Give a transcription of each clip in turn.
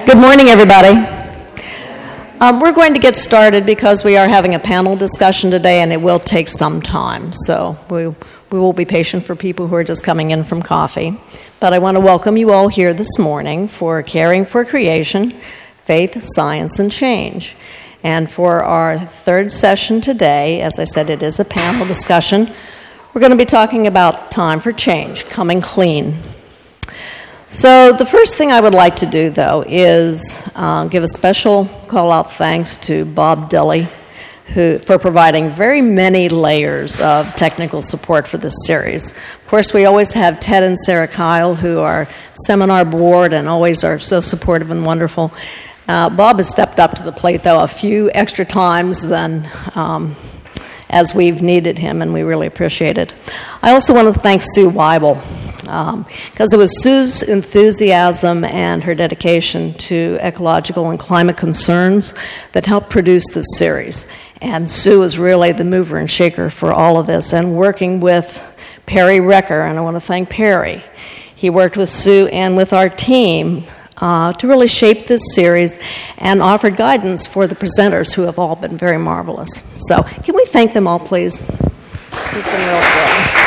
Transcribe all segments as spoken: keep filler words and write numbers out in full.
Good morning, everybody. Um, we're going to get started because we are having a panel discussion today, and it will take some time. So we, we will be patient for people who are just coming in from coffee. But I want to welcome you all here this morning for Caring for Creation, Faith, Science, and Change. And for our third session today, as I said, it is a panel discussion. We're going to be talking about time for change, coming clean. So the first thing I would like to do, though, is uh, give a special call-out thanks to Bob Dilley who, for providing very many layers of technical support for this series. Of course, we always have Ted and Sarah Kyle, who are seminar board and always are so supportive and wonderful. Uh, Bob has stepped up to the plate, though, a few extra times than um, as we've needed him, and we really appreciate it. I also want to thank Sue Weibel, because um, it was Sue's enthusiasm and her dedication to ecological and climate concerns that helped produce this series. And Sue is really the mover and shaker for all of this, and working with Perry Recker, and I want to thank Perry. He worked with Sue and with our team uh, to really shape this series and offered guidance for the presenters, who have all been very marvelous. So can we thank them all, please? It's been real good.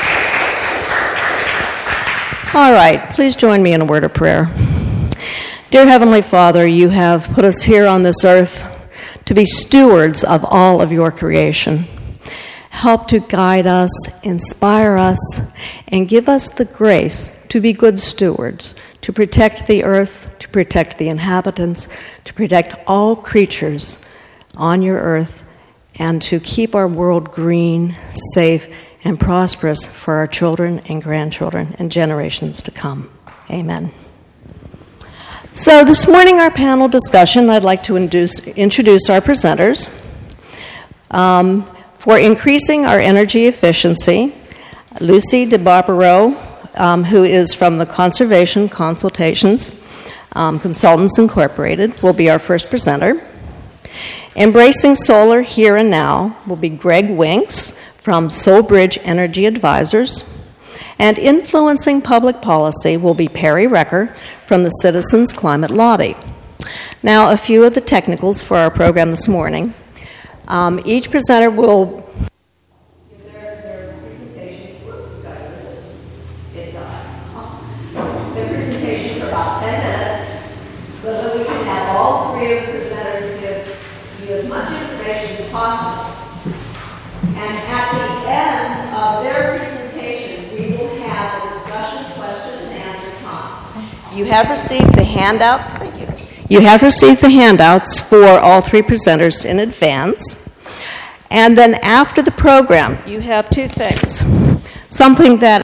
All right, please join me in a word of prayer. Dear Heavenly Father, you have put us here on this earth to be stewards of all of your creation. Help to guide us, inspire us, and give us the grace to be good stewards, to protect the earth, to protect the inhabitants, to protect all creatures on your earth, and to keep our world green, safe, and prosperous for our children and grandchildren and generations to come. Amen. So this morning, our panel discussion, I'd like to induce, introduce our presenters. Um, for increasing our energy efficiency, Lucy DeBarbaro, um, who is from the Conservation Consultations um, Consultants Incorporated, will be our first presenter. Embracing Solar Here and Now will be Greg Winks from Soulbridge Energy Advisors, and influencing public policy will be Perry Recker from the Citizens Climate Lobby. Now, a few of the technicals for our program this morning. Um, each presenter will give their, their presentation. Their presentation for about ten minutes, so that we can have all three of the presenters give you as much information as possible. And at the end of their presentation, we will have a discussion, question, and answer time. You have received the handouts. Thank you. You have received the handouts for all three presenters in advance. And then after the program, you have two things. Something that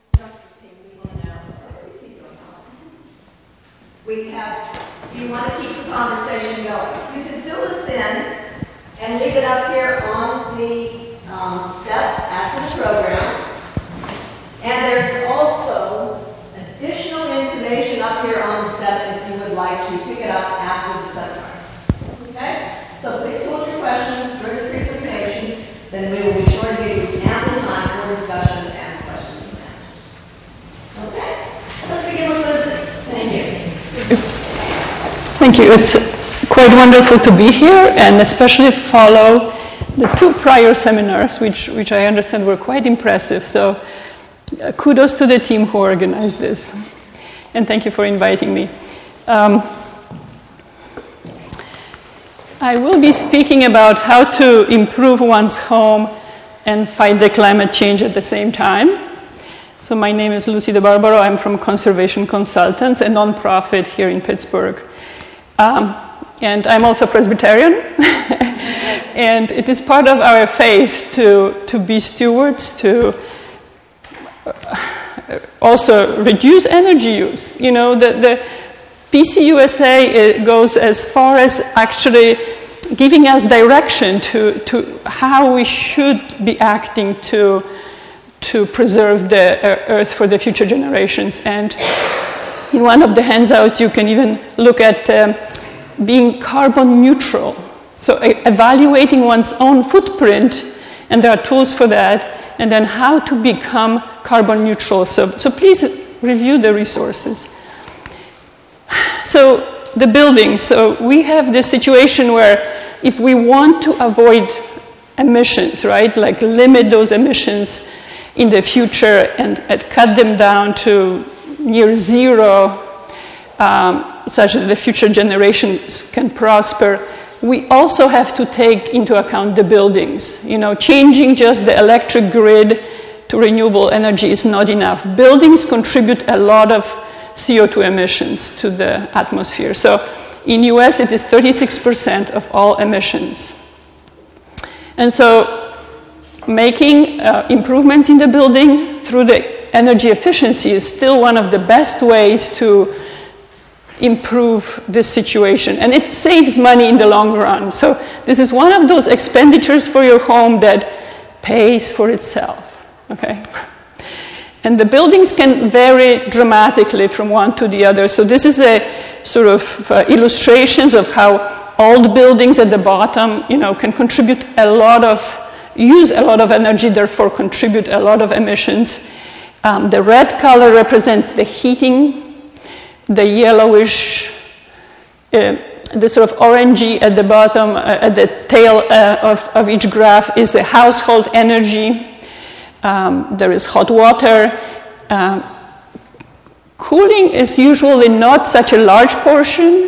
we have. You want to keep the conversation going. You can fill this in and leave it up here on the Um, steps after the program. And there's also additional information up here on the steps if you would like to pick it up after the seminars. Okay? So please hold your questions during the presentation, then we will be sure to give you ample time for discussion and questions and answers. Okay? Let's begin with Lucy. Thank you. Thank you. It's quite wonderful to be here and especially follow the two prior seminars, which, which I understand were quite impressive. So uh, kudos to the team who organized this. And thank you for inviting me. Um, I will be speaking about how to improve one's home and fight the climate change at the same time. So my name is Lucy DeBarbaro. I'm from Conservation Consultants, a nonprofit here in Pittsburgh. Um, and I'm also Presbyterian. And it is part of our faith to, to be stewards, to also reduce energy use. You know, the, the P C U S A goes as far as actually giving us direction to, to how we should be acting to, to preserve the earth for the future generations. And in one of the handouts, you can even look at um, being carbon neutral. So evaluating one's own footprint, and there are tools for that, and then how to become carbon neutral. So, so please review the resources. So the buildings. So we have this situation where if we want to avoid emissions, right, like limit those emissions in the future and, and cut them down to near zero, um, such that the future generations can prosper, we also have to take into account the buildings. You know, changing just the electric grid to renewable energy is not enough. Buildings contribute a lot of C O two emissions to the atmosphere. So in U S, it is thirty-six percent of all emissions. And so making uh, improvements in the building through the energy efficiency is still one of the best ways to improve this situation. And it saves money in the long run. So this is one of those expenditures for your home that pays for itself, okay? And the buildings can vary dramatically from one to the other. So this is a sort of uh, illustrations of how old buildings at the bottom, you know, can contribute a lot of, use a lot of energy, therefore contribute a lot of emissions. Um, the red color represents the heating. The yellowish, uh, the sort of orangey at the bottom, uh, at the tail uh, of, of each graph is the household energy. Um, there is hot water. Um, cooling is usually not such a large portion,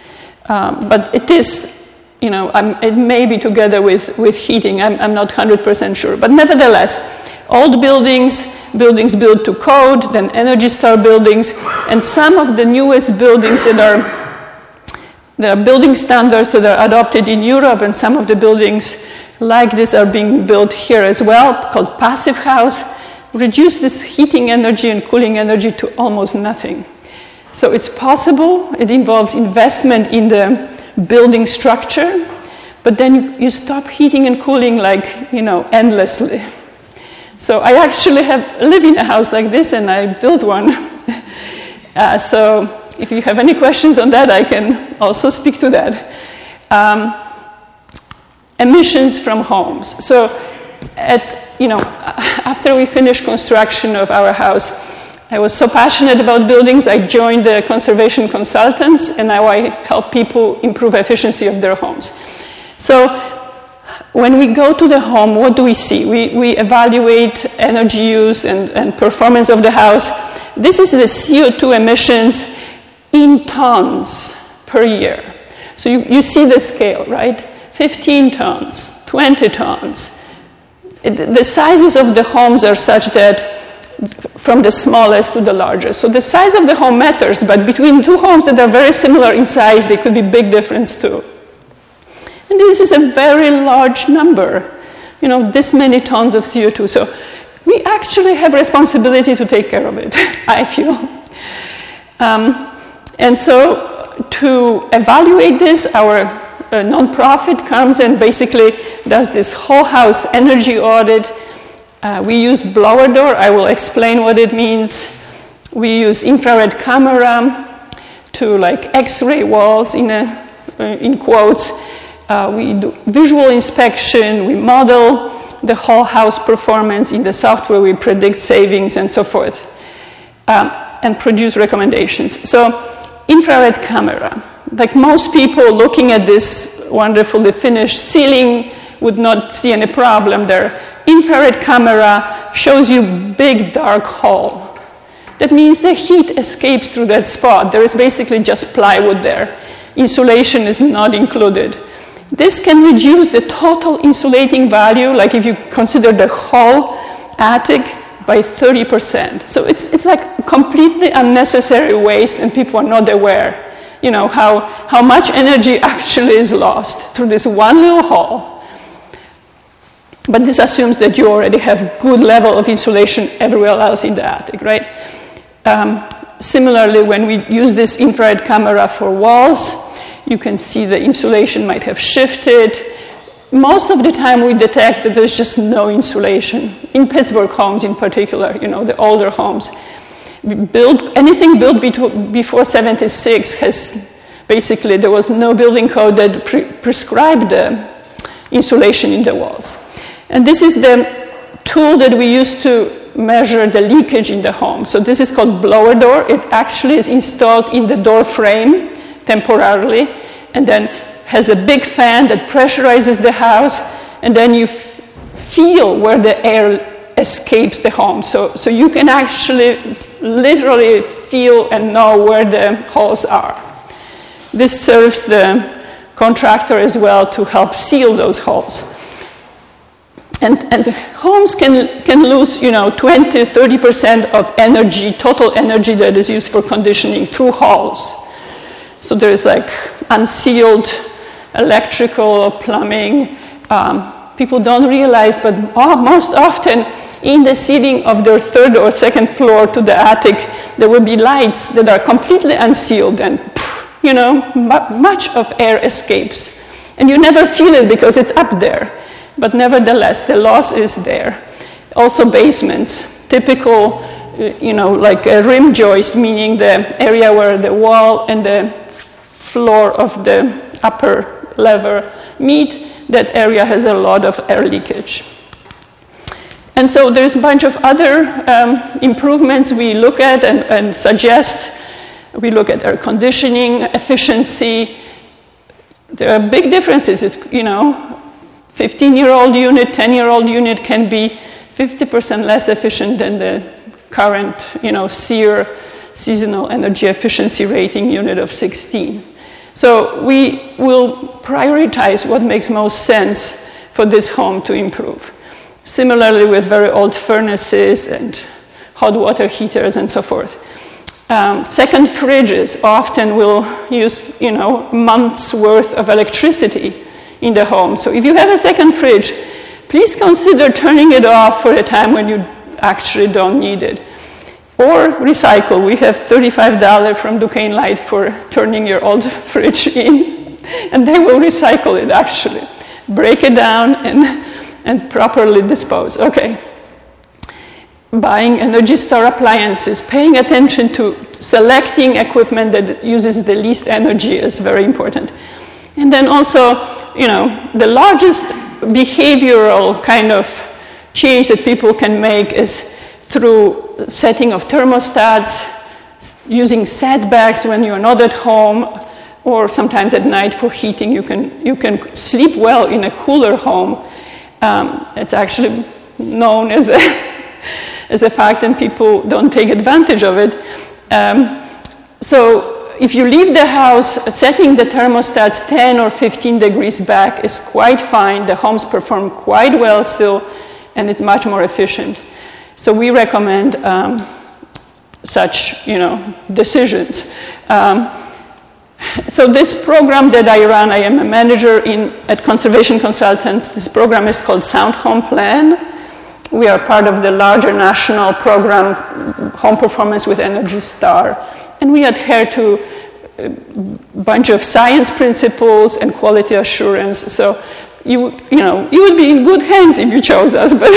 um, but it is, you know, I'm, it may be together with, with heating. I'm, I'm not one hundred percent sure. But nevertheless, old buildings, buildings built to code, then Energy Star buildings, and some of the newest buildings that are, there are building standards that are adopted in Europe, and some of the buildings like this are being built here as well, called Passive House, reduce this heating energy and cooling energy to almost nothing. So it's possible. It involves investment in the building structure, but then you, you stop heating and cooling like, you know, endlessly. So I actually have live in a house like this, and I built one. uh, so if you have any questions on that, I can also speak to that. Um, emissions from homes. So at, you know, after we finished construction of our house, I was so passionate about buildings, I joined the conservation consultants, and now I help people improve efficiency of their homes. So when we go to the home, what do we see? We, we evaluate energy use and, and performance of the house. This is the C O two emissions in tons per year. So you, you see the scale, right? fifteen tons, twenty tons. It, the sizes of the homes are such that from the smallest to the largest. So the size of the home matters, but between two homes that are very similar in size, there could be big difference too. And this is a very large number, you know, this many tons of C O two. So we actually have responsibility to take care of it, I feel. Um, and so to evaluate this, our uh, nonprofit comes and basically does this whole house energy audit. Uh, we use blower door. I will explain what it means. We use infrared camera to like X-ray walls in, a, uh, in quotes. Uh, we do visual inspection, we model the whole house performance in the software, we predict savings and so forth, um, and produce recommendations. So infrared camera, like most people looking at this wonderfully finished ceiling would not see any problem there. Infrared camera shows you big dark hole. That means the heat escapes through that spot. There is basically just plywood there. Insulation is not included. This can reduce the total insulating value, like if you consider the whole attic, by thirty percent. So it's it's like completely unnecessary waste, and people are not aware, you know, how, how much energy actually is lost through this one little hole. But this assumes that you already have good level of insulation everywhere else in the attic, right? Um, similarly, when we use this infrared camera for walls, you can see the insulation might have shifted. Most of the time we detect that there's just no insulation. In Pittsburgh homes in particular, you know, the older homes. Built, anything built before seventy-six has basically, there was no building code that pre- prescribed the insulation in the walls. And this is the tool that we use to measure the leakage in the home. So this is called blower door. It actually is installed in the door frame. temporarily, and then has a big fan that pressurizes the house, and then you f- feel where the air escapes the home. So, so you can actually literally feel and know where the holes are. This serves the contractor as well to help seal those holes. And, and homes can, can lose, you know, twenty, thirty percent of energy, total energy that is used for conditioning through holes. So there's like unsealed electrical or plumbing. Um, people don't realize, but oh, most often in the ceiling of their third or second floor to the attic, there will be lights that are completely unsealed, and you know, m- much of air escapes. And you never feel it because it's up there. But nevertheless, the loss is there. Also basements, typical, you know, like a rim joist, meaning the area where the wall and the floor of the upper level meet, that area has a lot of air leakage. And so there's a bunch of other um, improvements we look at and, and suggest. We look at air conditioning, efficiency. There are big differences, it, you know. fifteen-year-old unit, ten-year-old unit can be fifty percent less efficient than the current, you know, SEER, seasonal energy efficiency rating unit of sixteen. So we will prioritize what makes most sense for this home to improve. Similarly with very old furnaces and hot water heaters and so forth. Um, second fridges often will use, you know, months worth of electricity in the home. So if you have a second fridge, please consider turning it off for a time when you actually don't need it. Or recycle. We have thirty-five dollars from Duquesne Light for turning your old fridge in, and they will recycle it actually. Break it down and, and properly dispose. Okay. Buying Energy Star appliances, paying attention to selecting equipment that uses the least energy is very important. And then also, you know, the largest behavioral kind of change that people can make is through setting of thermostats, using setbacks when you're not at home, or sometimes at night for heating. You can you can sleep well in a cooler home. Um, it's actually known as a as a fact, and people don't take advantage of it. Um, so. If you leave the house, setting the thermostats ten or fifteen degrees back is quite fine. The homes perform quite well still, and it's much more efficient. So we recommend um, such, you know, decisions. Um, so this program that I run, I am a manager in at Conservation Consultants. This program is called Sound Home Plan. We are part of the larger national program, Home Performance with Energy Star. And we adhere to a bunch of science principles and quality assurance. So, you you know, you would be in good hands if you chose us. But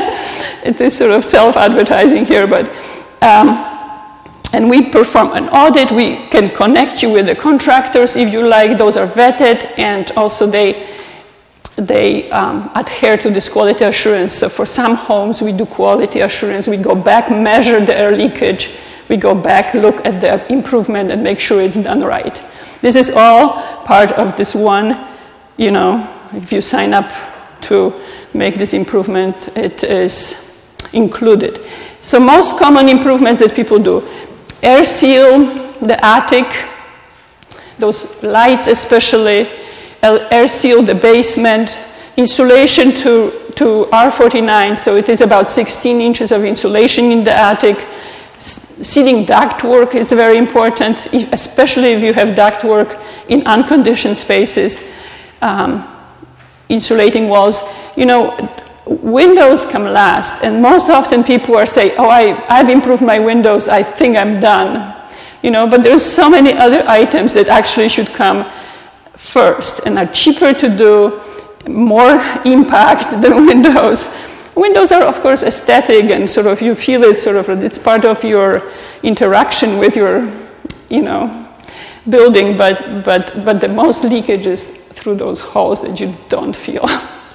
it is sort of self-advertising here. But um, and we perform an audit. We can connect you with the contractors if you like. Those are vetted, and also they they um, adhere to this quality assurance. So for some homes, we do quality assurance. We go back, measure the air leakage. We go back, look at the improvement, and make sure it's done right. This is all part of this one, you know, if you sign up to make this improvement, it is included. So most common improvements that people do: air seal the attic, those lights especially, air seal the basement, insulation to, to R forty-nine, so it is about sixteen inches of insulation in the attic. Sealing ductwork is very important, especially if you have ductwork in unconditioned spaces. Um, insulating walls. You know, windows come last, and most often people are saying, oh, I, I've improved my windows, I think I'm done. You know, but there's so many other items that actually should come first and are cheaper to do, more impact than windows. Windows are, of course, aesthetic, and sort of you feel it, sort of, it's part of your interaction with your, you know, building, but, but, but the most leakage is through those holes that you don't feel.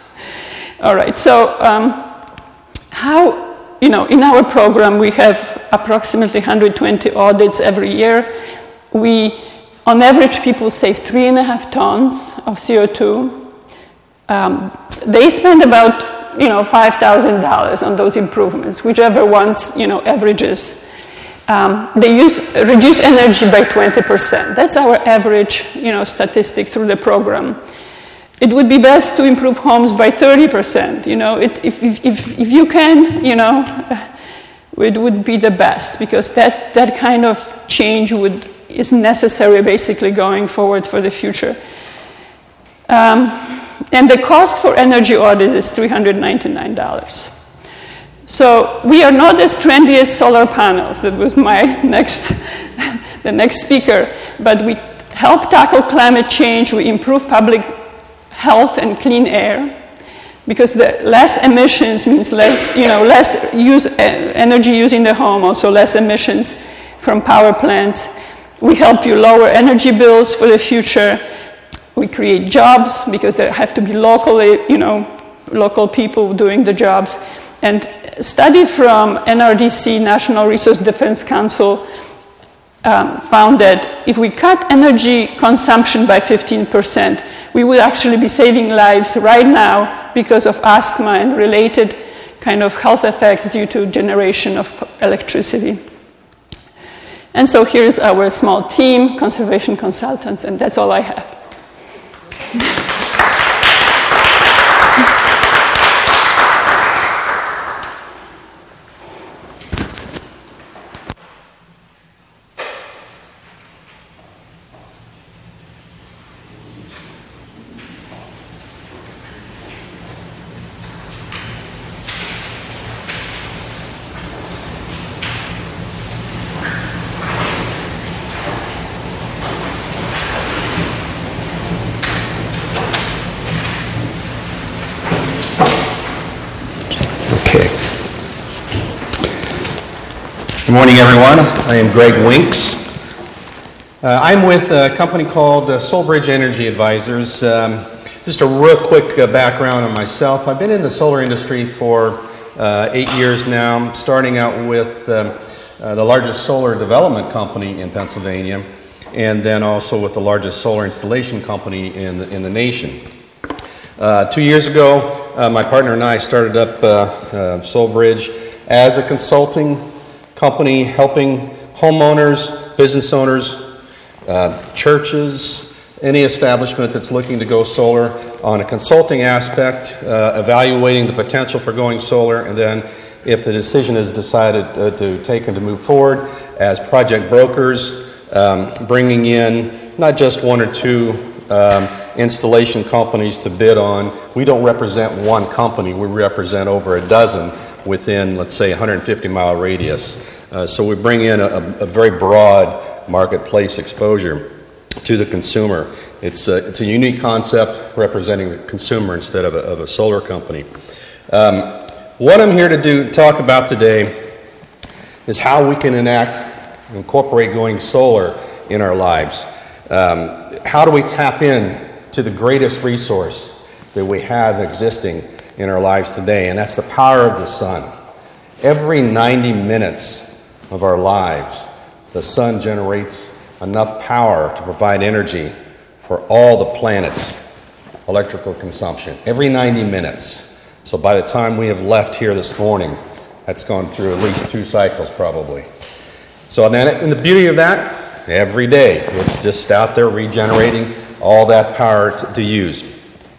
All right, so um, how, you know, in our program we have approximately one hundred twenty audits every year. We on average, people save three and a half tons of C O two. Um, they spend about, you know, five thousand dollars on those improvements, whichever ones, you know, averages. Um, they use reduce energy by twenty percent. That's our average, you know, statistic through the program. It would be best to improve homes by thirty percent. You know, it, if, if, if, if you can, you know, it would be the best, because that, that kind of change would is necessary basically going forward for the future. Um, and the cost for energy audit is three hundred ninety-nine dollars. So we are not as trendy as solar panels. That was my next, the next speaker. But we help tackle climate change. We improve public health and clean air, because the less emissions means less, you know, less use energy used in the home, also less emissions from power plants. We help you lower energy bills for the future. We create jobs, because there have to be locally, you know, local people doing the jobs. And a study from N R D C, National Resource Defense Council, um, found that if we cut energy consumption by fifteen percent, we would actually be saving lives right now because of asthma and related kind of health effects due to generation of electricity. And so here's our small team, conservation consultants, and that's all I have. Good morning, everyone. I am Greg Winks. Uh, I'm with a company called uh, SolarBridge Energy Advisors. Um, just a real quick uh, background on myself. I've been in the solar industry for uh, eight years now, starting out with um, uh, the largest solar development company in Pennsylvania, and then also with the largest solar installation company in the, in the nation. Uh, two years ago, uh, my partner and I started up uh, uh, SolarBridge as a consulting company helping homeowners, business owners, uh, churches, any establishment that's looking to go solar on a consulting aspect, uh, evaluating the potential for going solar, and then if the decision is decided uh, to take and to move forward, as project brokers, um, bringing in not just one or two um, installation companies to bid on. We don't represent one company, we represent over a dozen within, let's say, a one hundred fifty mile radius. Uh, so we bring in a, a very broad marketplace exposure to the consumer. It's a, it's a unique concept representing the consumer instead of a, of a solar company. Um, what I'm here to do, talk about today is how we can enact, incorporate going solar in our lives. Um, how do we tap in to the greatest resource that we have existing in our lives today, and that's the power of the sun. Every ninety minutes of our lives, the sun generates enough power to provide energy for all the planet's electrical consumption. Every ninety minutes. So by the time we have left here this morning, that's gone through at least two cycles probably. So then, and the beauty of that, every day, it's just out there regenerating all that power to, to use.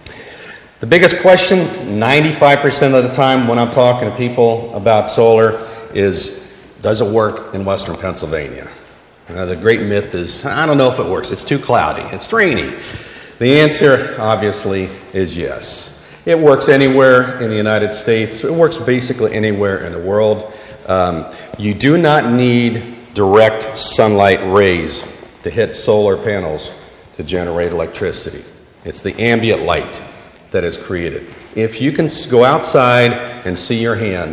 The biggest question, ninety-five percent of the time when I'm talking to people about solar, is does it work in western Pennsylvania? Uh, the great myth is, I don't know if it works. It's too cloudy. It's rainy. The answer, obviously, is yes. It works anywhere in the United States. It works basically anywhere in the world. Um, you do not need direct sunlight rays to hit solar panels to generate electricity. It's the ambient light that is created. If you can go outside and see your hand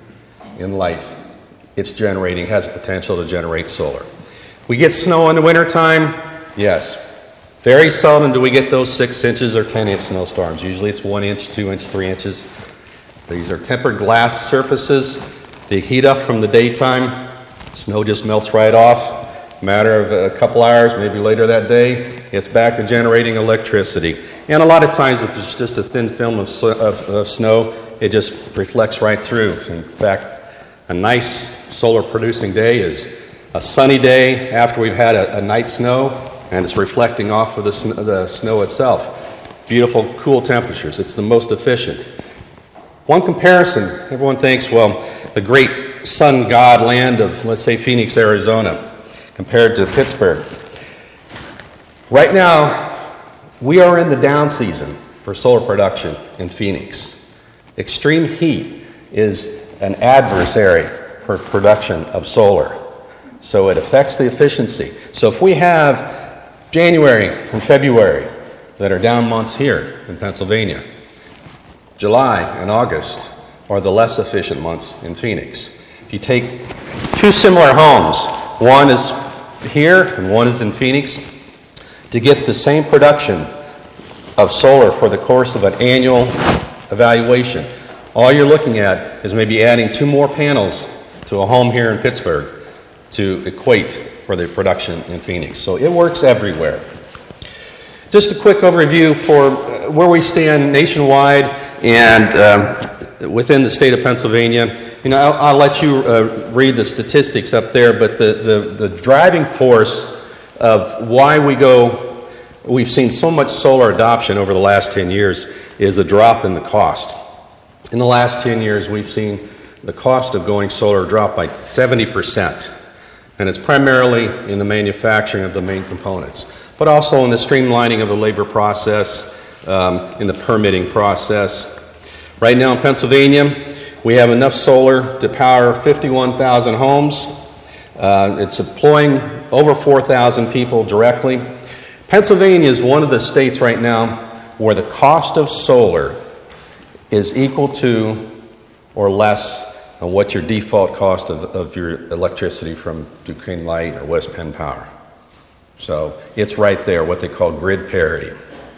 in light, it's generating, has the potential to generate solar. We get snow in the wintertime, yes. Very seldom do we get those six inches or ten inch snowstorms. Usually it's one inch, two inch, three inches. These are tempered glass surfaces. They heat up from the daytime. Snow just melts right off. matter of a couple hours, maybe later that day, it's back to generating electricity. And a lot of times, if it's just a thin film of, of, of snow, it just reflects right through. In fact, a nice solar-producing day is a sunny day after we've had a, a night snow, and it's reflecting off of the, sn- the snow itself. Beautiful, cool temperatures. It's the most efficient. One comparison, everyone thinks, well, the great sun god land of, let's say, Phoenix, Arizona, compared to Pittsburgh. Right now, we are in the down season for solar production in Phoenix. Extreme heat is an adverse area for production of solar. So it affects the efficiency. So if we have January and February that are down months here in Pennsylvania, July and August are the less efficient months in Phoenix. If you take two similar homes, one is here and one is in Phoenix, to get the same production of solar for the course of an annual evaluation, all you're looking at is maybe adding two more panels to a home here in Pittsburgh to equate for the production in Phoenix. So it works everywhere. Just a quick overview for where we stand nationwide and um, within the state of Pennsylvania. You know, I'll, I'll let you uh, read the statistics up there, but the, the, the driving force of why we go, we've seen so much solar adoption over the last ten years is a drop in the cost. In the last ten years, we've seen the cost of going solar drop by seventy percent. And it's primarily in the manufacturing of the main components, but also in the streamlining of the labor process, um, in the permitting process. Right now in Pennsylvania, we have enough solar to power fifty-one thousand homes. Uh, it's employing over four thousand people directly. Pennsylvania is one of the states right now where the cost of solar is equal to or less than what your default cost of, of your electricity from Duquesne Light or West Penn Power. So it's right there, what they call grid parity.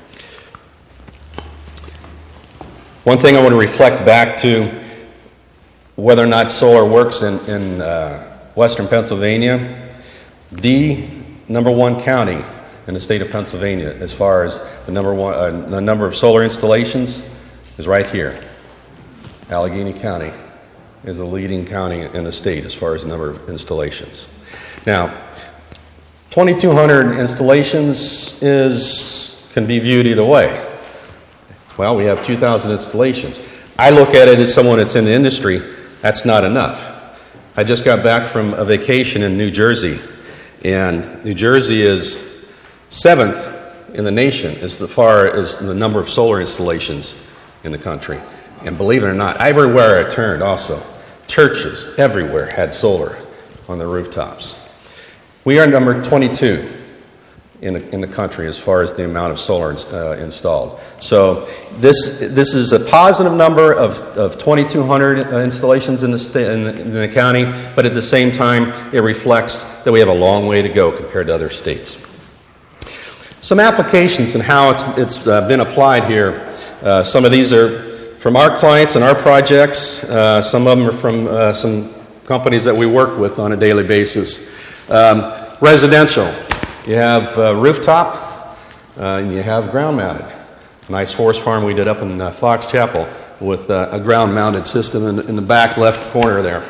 One thing I want to reflect back to whether or not solar works in, in uh, western Pennsylvania, the number one county in the state of Pennsylvania as far as the number one uh, the number of solar installations is right here. Allegheny County is the leading county in the state as far as the number of installations. Now, twenty-two hundred installations is can be viewed either way. Well, we have two thousand installations. I look at it as someone that's in the industry, that's not enough. I just got back from a vacation in New Jersey, and New Jersey is seventh in the nation as far as the number of solar installations in the country. And believe it or not, everywhere I turned also, churches everywhere had solar on their rooftops. We are number twenty-two in the, in the country as far as the amount of solar uh, installed. So this this is a positive number of, of twenty-two hundred uh, installations in the, sta- in, the, in the county, but at the same time, it reflects that we have a long way to go compared to other states. Some applications and how it's, it's uh, been applied here. Uh, some of these are from our clients and our projects. Uh, some of them are from uh, some companies that we work with on a daily basis. Um, residential, you have uh, rooftop, uh, and you have ground-mounted. Nice horse farm we did up in uh, Fox Chapel with uh, a ground-mounted system in, in the back left corner there.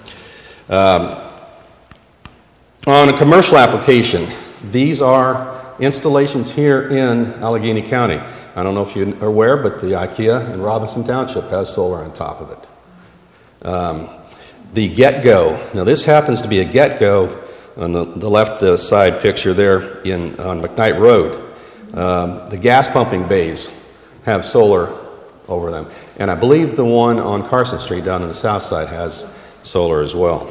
Um, on a commercial application, these are installations here in Allegheny County. I don't know if you're aware, but the IKEA in Robinson Township has solar on top of it. Um, the Get-Go. Now, this happens to be a Get-Go on the, the left uh, side picture there in on McKnight Road. Um, the gas pumping bays have solar over them. And I believe the one on Carson Street down on the south side has solar as well.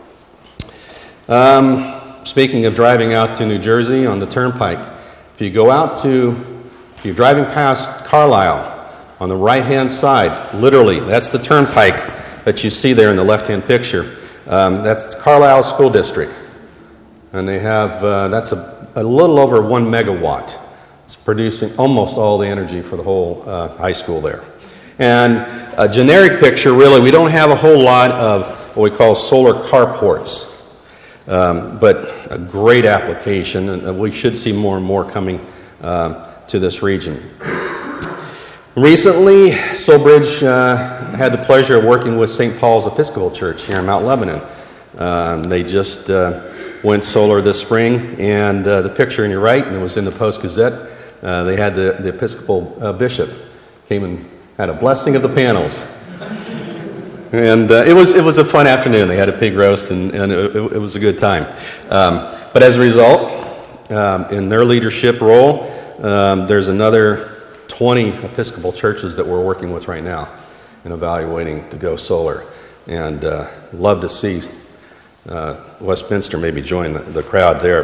Um, speaking of driving out to New Jersey on the Turnpike, if you go out to If you're driving past Carlisle, on the right-hand side, literally, that's the turnpike that you see there in the left-hand picture. Um, that's Carlisle School District. And they have, uh, that's a, a little over one megawatt. It's producing almost all the energy for the whole uh, high school there. And a generic picture, really, we don't have a whole lot of what we call solar carports. Um, but a great application, and we should see more and more coming uh, to this region. Recently, Soulbridge uh, had the pleasure of working with Saint Paul's Episcopal Church here in Mount Lebanon. Um, they just uh, went solar this spring, and uh, the picture on your right, and it was in the Post-Gazette, uh, they had the, the Episcopal uh, bishop came and had a blessing of the panels. And uh, it was it was a fun afternoon. They had a pig roast, and, and it, it was a good time. Um, but as a result, um, in their leadership role, um, there's another twenty Episcopal churches that we're working with right now in evaluating to go solar. And uh, love to see uh, Westminster maybe join the, the crowd there.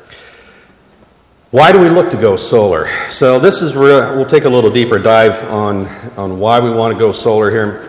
Why do we look to go solar? So this is real, we'll take a little deeper dive on, on why we want to go solar here.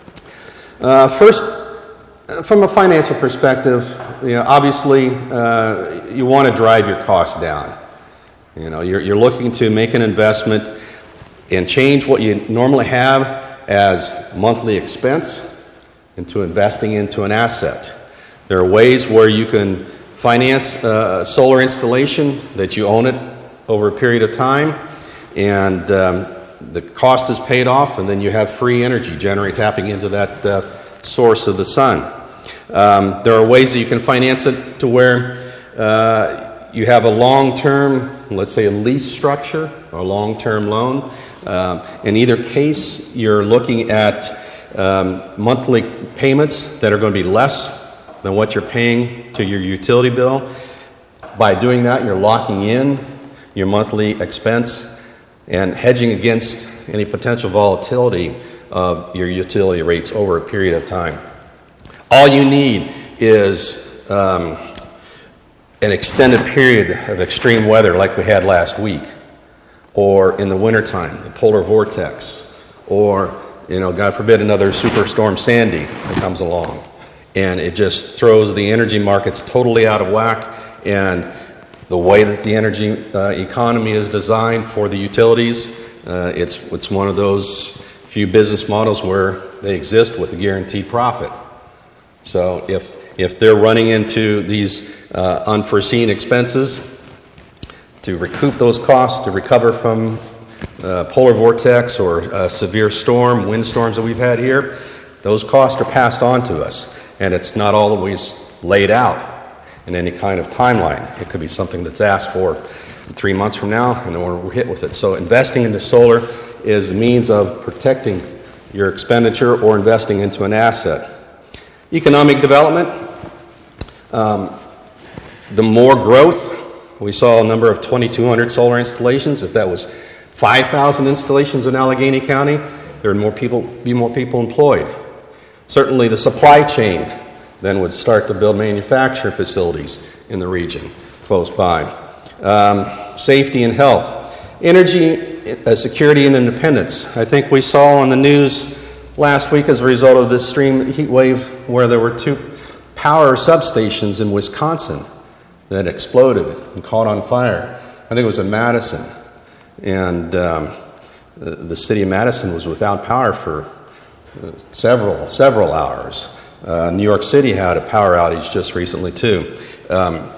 Uh, first, from a financial perspective, you know, obviously uh, you want to drive your costs down. You know, you're, you're looking to make an investment and change what you normally have as monthly expense into investing into an asset. There are ways where you can finance a solar installation that you own it over a period of time, and um, the cost is paid off, and then you have free energy generate tapping into that uh, source of the sun. Um, there are ways that you can finance it to where uh, you have a long-term, let's say a lease structure or a long-term loan. Um, in either case, you're looking at um, monthly payments that are going to be less than what you're paying to your utility bill. By doing that, you're locking in your monthly expense and hedging against any potential volatility of your utility rates over a period of time. All you need is um, an extended period of extreme weather like we had last week, or in the wintertime, the polar vortex, or, you know, God forbid, another superstorm Sandy that comes along. And it just throws the energy markets totally out of whack, and the way that the energy uh, economy is designed for the utilities, uh, it's, it's one of those few business models where they exist with a guaranteed profit. So if, if they're running into these uh, unforeseen expenses, to recoup those costs, to recover from uh, polar vortex or a severe storm, windstorms that we've had here, those costs are passed on to us. And it's not always laid out in any kind of timeline. It could be something that's asked for three months from now, and then we're hit with it. So investing into solar is a means of protecting your expenditure or investing into an asset. Economic development, um, the more growth. We saw a number of twenty-two hundred solar installations. If that was five thousand installations in Allegheny County, there would more people, be more people employed. Certainly the supply chain then would start to build manufacturing facilities in the region close by. Um, safety and health. Energy uh, security and independence. I think we saw on the news last week as a result of this extreme heat wave where there were two power substations in Wisconsin that exploded and caught on fire. I think it was in Madison. And um, the, the city of Madison was without power for uh, several, several hours. Uh, New York City had a power outage just recently, too. Um,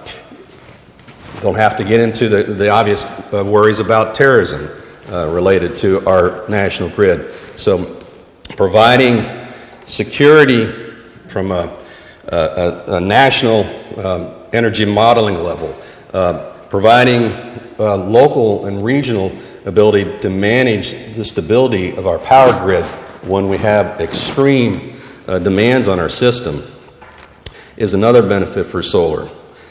don't have to get into the, the obvious uh, worries about terrorism uh, related to our national grid. So providing security from a, a, a national um, energy modeling level, uh, providing uh, local and regional ability to manage the stability of our power grid when we have extreme uh, demands on our system is another benefit for solar.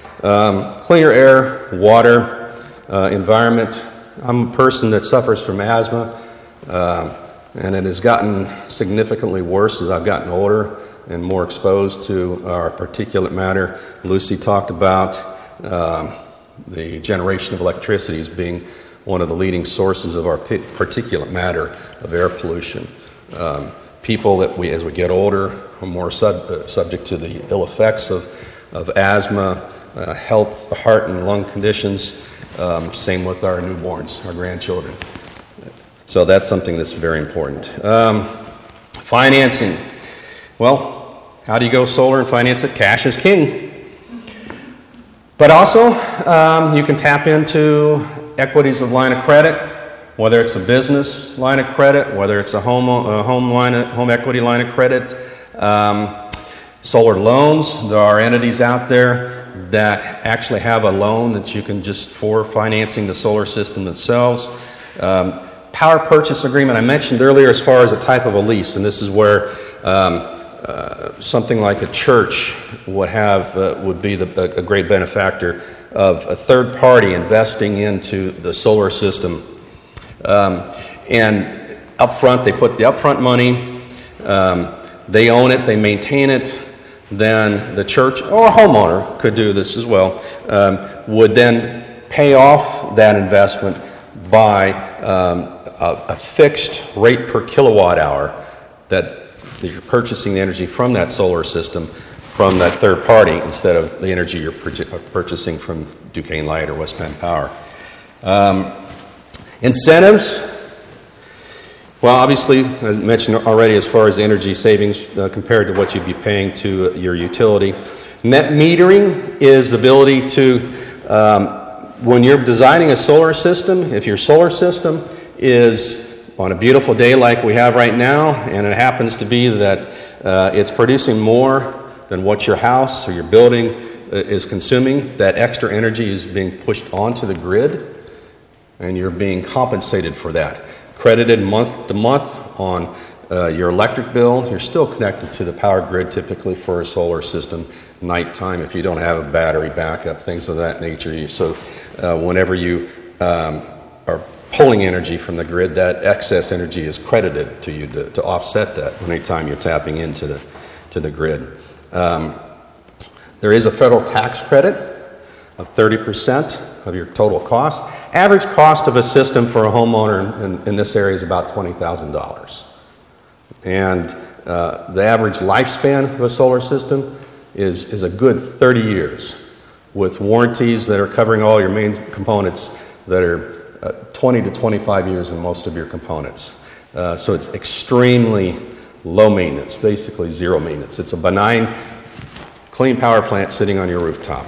Um, cleaner air, water, uh, environment. I'm a person that suffers from asthma, uh, and it has gotten significantly worse as I've gotten older and more exposed to our particulate matter. Lucy talked about um, the generation of electricity as being one of the leading sources of our particulate matter of air pollution. Um, people that we, as we get older, are more sub, uh, subject to the ill effects of, of asthma, uh, health, heart and lung conditions. Um, same with our newborns, our grandchildren. So that's something that's very important. Um, financing. Well, how do you go solar and finance it? Cash is king. But also, um, you can tap into equities of line of credit, whether it's a business line of credit, whether it's a home a home line of, home equity line of credit, um, solar loans. There are entities out there that actually have a loan that you can just for financing the solar system themselves. Um, power purchase agreement I mentioned earlier as far as a type of a lease, and this is where um, uh, something like a church would have uh, would be the, a, a great benefactor of a third party investing into the solar system. Um, and up front, they put the upfront money, um, they own it, they maintain it. Then the church or a homeowner could do this as well, um, would then pay off that investment by um, a, a fixed rate per kilowatt hour that you're purchasing the energy from that solar system from that third party instead of the energy you're pur- purchasing from Duquesne Light or West Penn Power. Um, incentives. Well, obviously, I mentioned already as far as energy savings uh, compared to what you'd be paying to your utility. Net metering is the ability to, um, when you're designing a solar system, if your solar system is on a beautiful day like we have right now, and it happens to be that uh, it's producing more than what your house or your building uh, is consuming, that extra energy is being pushed onto the grid, and you're being compensated for that. Credited month to month on uh, your electric bill. You're still connected to the power grid typically for a solar system. Nighttime, if you don't have a battery backup, things of that nature. So uh, whenever you um, are pulling energy from the grid, that excess energy is credited to you to, to offset that anytime you're tapping into the to the grid. Um, there is a federal tax credit of thirty percent of your total cost. Average cost of a system for a homeowner in, in this area is about twenty thousand dollars. And uh, the average lifespan of a solar system is, is a good thirty years, with warranties that are covering all your main components that are uh, twenty to twenty-five years in most of your components. Uh, so it's extremely low maintenance, basically zero maintenance. It's a benign, clean power plant sitting on your rooftop.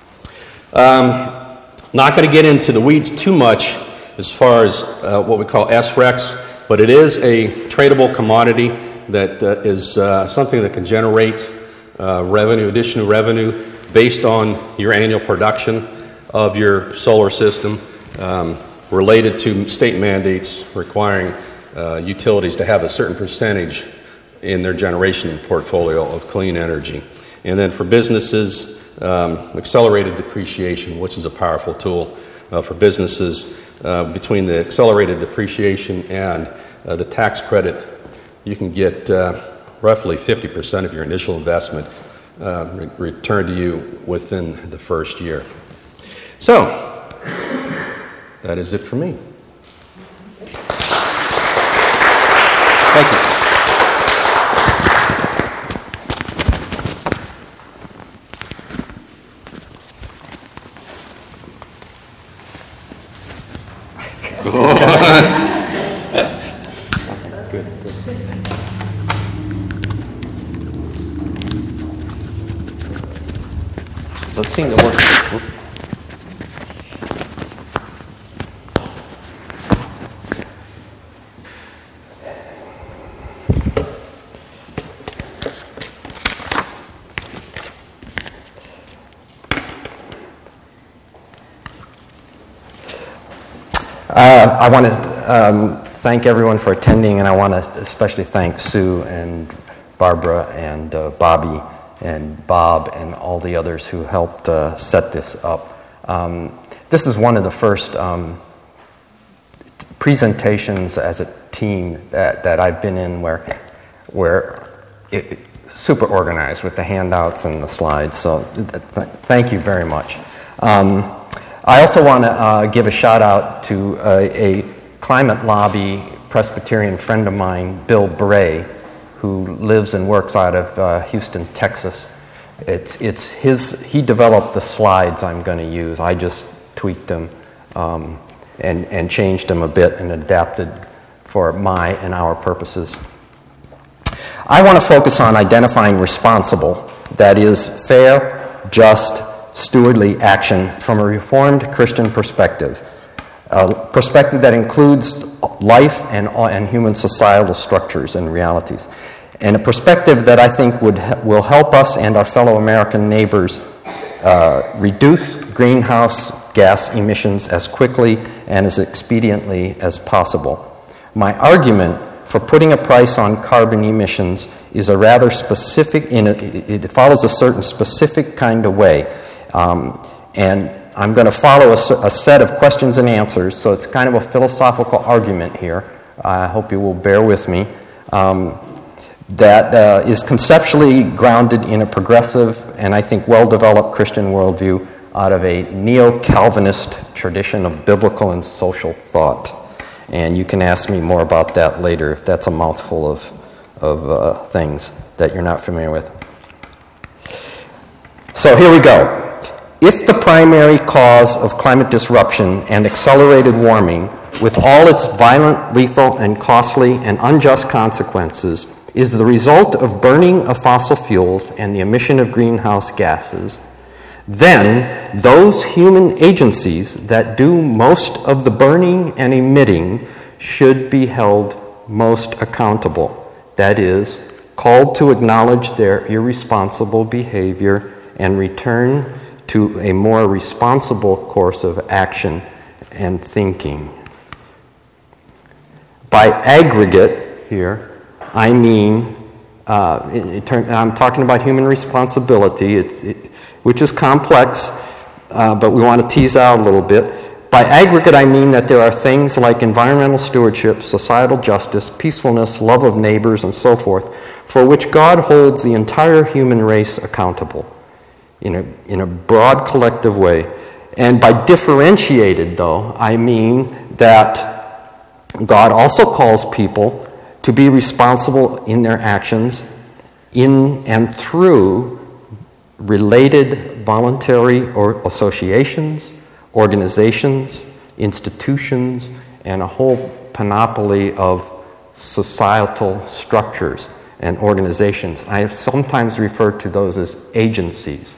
Um, Not going to get into the weeds too much as far as uh, what we call S RECs, but it is a tradable commodity that uh, is uh, something that can generate uh, revenue, additional revenue, based on your annual production of your solar system, um, related to state mandates requiring uh, utilities to have a certain percentage in their generation portfolio of clean energy. And then for businesses, Um, accelerated depreciation, which is a powerful tool uh, for businesses. Uh, between the accelerated depreciation and uh, the tax credit, you can get uh, roughly fifty percent of your initial investment uh, re- returned to you within the first year. So, that is it for me. Thank you. Good, good. So it seemed to work. Uh, I want to um, thank everyone for attending, and I want to especially thank Sue and Barbara and uh, Bobby and Bob and all the others who helped uh, set this up. Um, this is one of the first um, presentations as a team that, that I've been in where where it, super organized with the handouts and the slides. So th- thank you very much. Um, I also want to uh, give a shout out to uh, a climate lobby Presbyterian friend of mine, Bill Bray, who lives and works out of uh, Houston, Texas. It's it's his. He developed the slides I'm going to use. I just tweaked them um, and and changed them a bit and adapted for my and our purposes. I want to focus on identifying responsible, that is, fair, just, stewardly action from a Reformed Christian perspective, a perspective that includes life and, and human societal structures and realities, and a perspective that I think would will help us and our fellow American neighbors uh, reduce greenhouse gas emissions as quickly and as expediently as possible. My argument for putting a price on carbon emissions is a rather specific, in a, it follows a certain specific kind of way. Um, and I'm going to follow a, a set of questions and answers, so it's kind of a philosophical argument here. I hope you will bear with me. Um, that uh, is conceptually grounded in a progressive and I think well-developed Christian worldview out of a neo-Calvinist tradition of biblical and social thought. And you can ask me more about that later if that's a mouthful of, of uh, things that you're not familiar with. So here we go. If the primary cause of climate disruption and accelerated warming, with all its violent, lethal, and costly and unjust consequences, is the result of burning of fossil fuels and the emission of greenhouse gases, then those human agencies that do most of the burning and emitting should be held most accountable. That is, called to acknowledge their irresponsible behavior and return to a more responsible course of action and thinking. By aggregate here, I mean, uh, it, it turn, I'm talking about human responsibility, it's, it, which is complex, uh, but we want to tease out a little bit. By aggregate, I mean that there are things like environmental stewardship, societal justice, peacefulness, love of neighbors, and so forth, for which God holds the entire human race accountable in a, in a broad collective way. And by differentiated, though, I mean that God also calls people to be responsible in their actions in and through related voluntary or associations, organizations, institutions, and a whole panoply of societal structures and organizations. I have sometimes referred to those as agencies.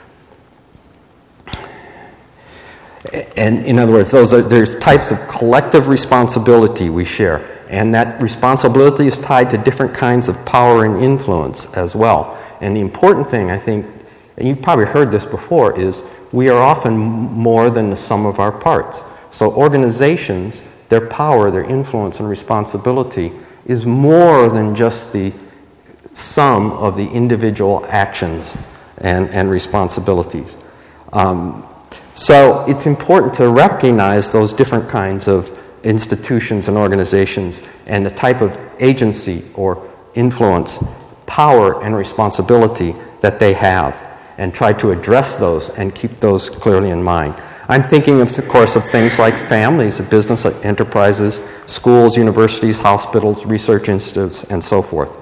And in other words, those are, there's types of collective responsibility we share. And that responsibility is tied to different kinds of power and influence as well. And the important thing, I think, and you've probably heard this before, is we are often more than the sum of our parts. So organizations, their power, their influence, and responsibility is more than just the sum of the individual actions and, and responsibilities. Um, so it's important to recognize those different kinds of institutions and organizations and the type of agency or influence, power, and responsibility that they have, and try to address those and keep those clearly in mind. I'm thinking, of, of course, of things like families, business enterprises, schools, universities, hospitals, research institutes, and so forth.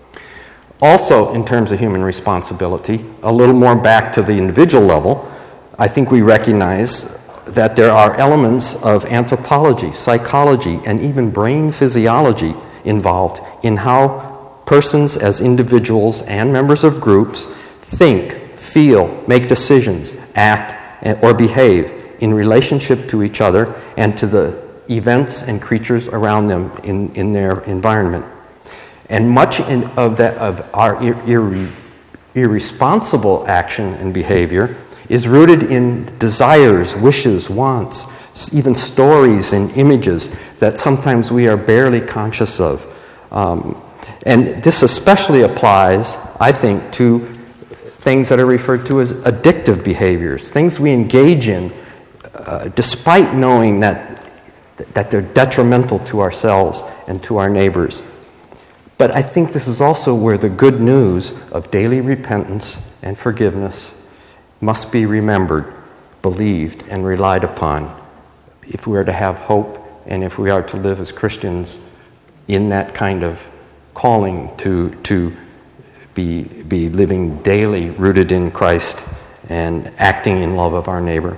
Also, in terms of human responsibility, a little more back to the individual level, I think we recognize that there are elements of anthropology, psychology, and even brain physiology involved in how persons as individuals and members of groups think, feel, make decisions, act, or behave in relationship to each other and to the events and creatures around them in, in their environment. And much in, of, that, of our ir- ir- irresponsible action and behavior is rooted in desires, wishes, wants, even stories and images that sometimes we are barely conscious of. Um, and this especially applies, I think, to things that are referred to as addictive behaviors, things we engage in uh, despite knowing that, that they're detrimental to ourselves and to our neighbors. But I think this is also where the good news of daily repentance and forgiveness must be remembered, believed, and relied upon if we are to have hope and if we are to live as Christians in that kind of calling to, to be, be living daily rooted in Christ and acting in love of our neighbor.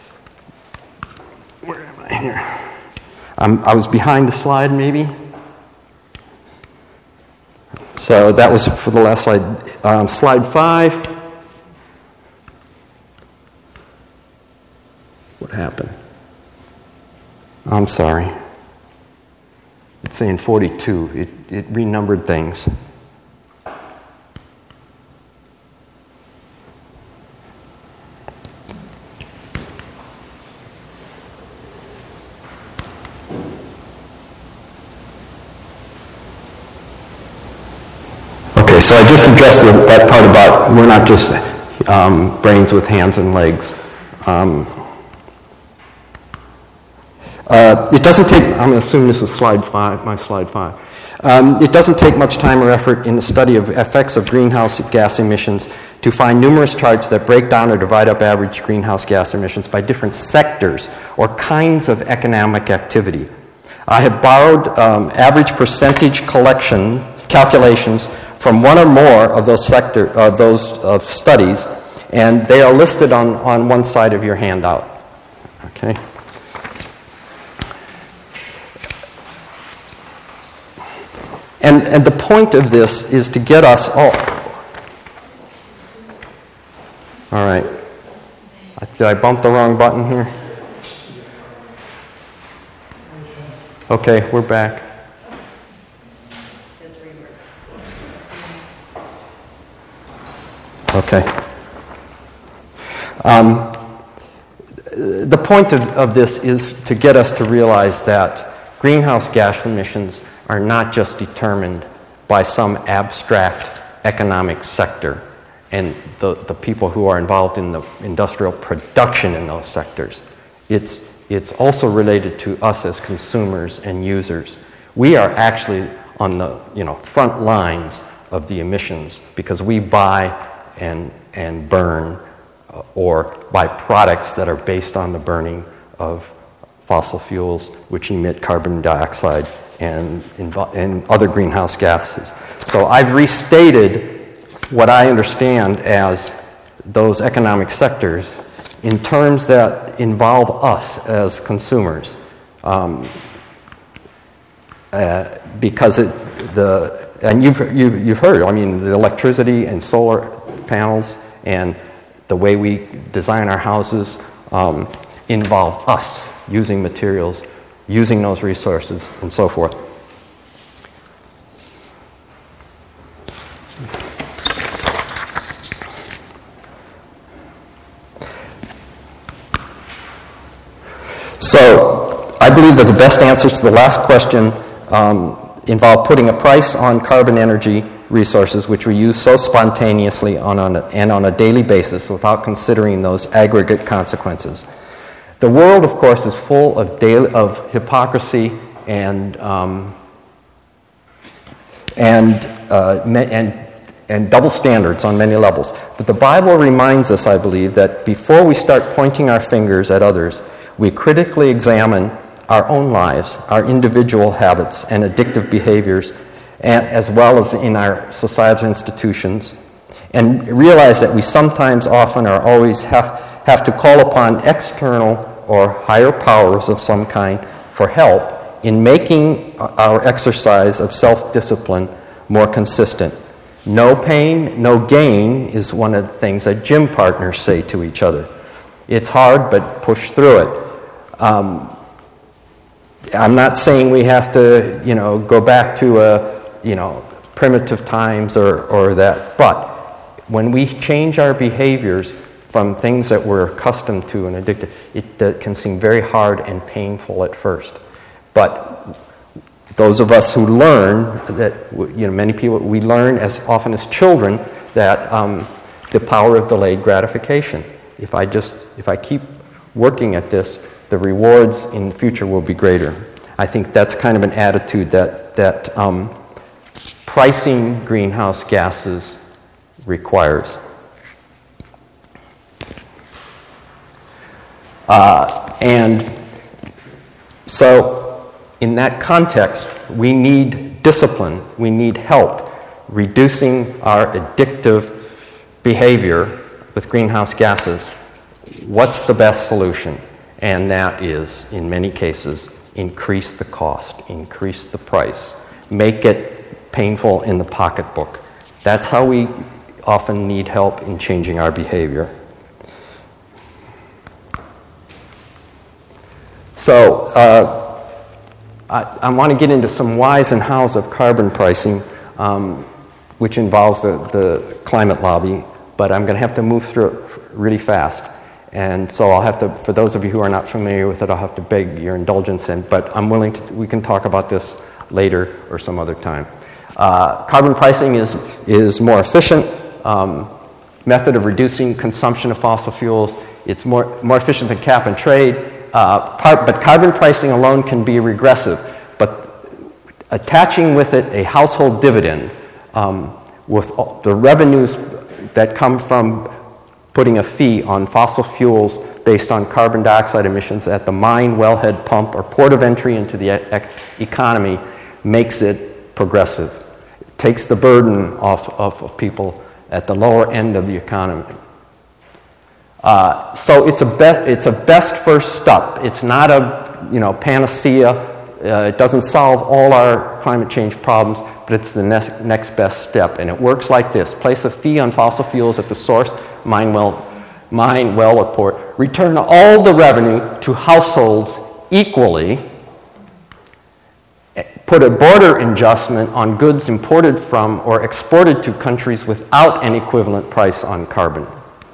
Where am I here? I'm, I was behind the slide, maybe. So that was for the last slide. Um, slide five. What happened? I'm sorry. It's saying forty-two. It, it renumbered things. Okay, so I just addressed the, that part about we're not just um, brains with hands and legs. Um, uh, it doesn't take, I'm going to assume this is slide five, my slide five. Um, it doesn't take much time or effort in the study of effects of greenhouse gas emissions to find numerous charts that break down or divide up average greenhouse gas emissions by different sectors or kinds of economic activity. I have borrowed um, average percentage collection calculations from one or more of those sector of those of studies, and they are listed on, on one side of your handout. Okay. And, and the point of this is to get us all. All right. Did I bump the wrong button here? Okay, we're back. Okay. Um, the point of, of this is to get us to realize that greenhouse gas emissions are not just determined by some abstract economic sector and the, the people who are involved in the industrial production in those sectors. It's, it's also related to us as consumers and users. We are actually on the you know, front lines of the emissions because we buy and, and burn uh, or buy products that are based on the burning of fossil fuels, which emit carbon dioxide and, and other greenhouse gases. So I've restated what I understand as those economic sectors in terms that involve us as consumers. Um, uh, because it, the, and you've, you've, you've heard, I mean, the electricity and solar panels and the way we design our houses um, involve us using materials, using those resources, and so forth. So I believe that the best answers to the last question um, involve putting a price on carbon energy resources which we use so spontaneously on, on a, and on a daily basis without considering those aggregate consequences. The world, of course, is full of, daily, of hypocrisy and um, and, uh, and and double standards on many levels. But the Bible reminds us, I believe, that before we start pointing our fingers at others, we critically examine our own lives, our individual habits and addictive behaviors, and, as well as in our societal institutions, and realize that we sometimes, often, or always have, have to call upon external or higher powers of some kind for help in making our exercise of self-discipline more consistent. No pain, no gain is one of the things that gym partners say to each other. It's hard, but push through it. Um, I'm not saying we have to, you know, go back to a, you know, primitive times or, or that, but when we change our behaviors from things that we're accustomed to and addicted, it uh, can seem very hard and painful at first. But those of us who learn that, you know, many people, we learn as often as children that um, the power of delayed gratification. If I just, if I keep working at this, the rewards in the future will be greater. I think that's kind of an attitude that, that um, pricing greenhouse gases requires. Uh, and so in that context, we need discipline, we need help reducing our addictive behavior with greenhouse gases. What's the best solution? And that is, in many cases, increase the cost, increase the price, make it painful in the pocketbook. That's how we often need help in changing our behavior. So uh, I, I want to get into some whys and hows of carbon pricing, um, which involves the, the climate lobby, but I'm going to have to move through it really fast. And so I'll have to, for those of you who are not familiar with it, I'll have to beg your indulgence in, but I'm willing to, we can talk about this later or some other time. Uh, carbon pricing is, is more efficient um, method of reducing consumption of fossil fuels. It's more, more efficient than cap and trade, uh, part, but carbon pricing alone can be regressive. But attaching with it a household dividend um, with the revenues that come from putting a fee on fossil fuels based on carbon dioxide emissions at the mine, wellhead, pump, or port of entry into the e- economy makes it progressive. It takes the burden off, off of people at the lower end of the economy. Uh, so it's a, be- it's a best first step. It's not a you know panacea. Uh, it doesn't solve all our climate change problems, but it's the ne- next best step. And it works like this. Place a fee on fossil fuels at the source, mine, well, mine, well, or port. Return all the revenue to households equally. Put a border adjustment on goods imported from or exported to countries without an equivalent price on carbon.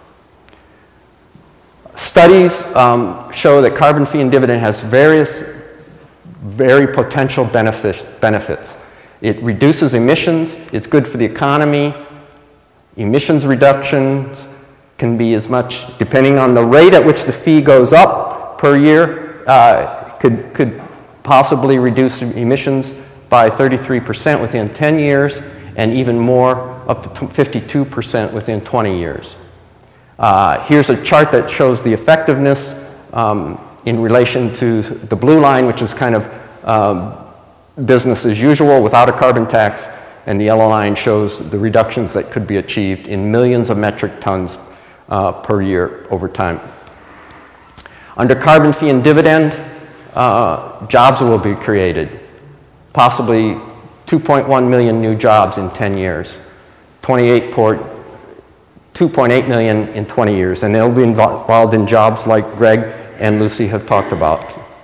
Studies um, show that carbon fee and dividend has various, very potential benefits. benefits. It reduces emissions. It's good for the economy. Emissions reductions can be as much, depending on the rate at which the fee goes up per year, uh, could could possibly reduce emissions by thirty-three percent within ten years, and even more, up to fifty-two percent within twenty years. Uh, here's a chart that shows the effectiveness um, in relation to the blue line, which is kind of um, business as usual without a carbon tax, and the yellow line shows the reductions that could be achieved in millions of metric tons uh, per year over time. Under carbon fee and dividend, uh, jobs will be created, possibly two point one million new jobs in ten years, twenty-eight port, two point eight million in twenty years, and they'll be involved in jobs like Greg and Lucy have talked about.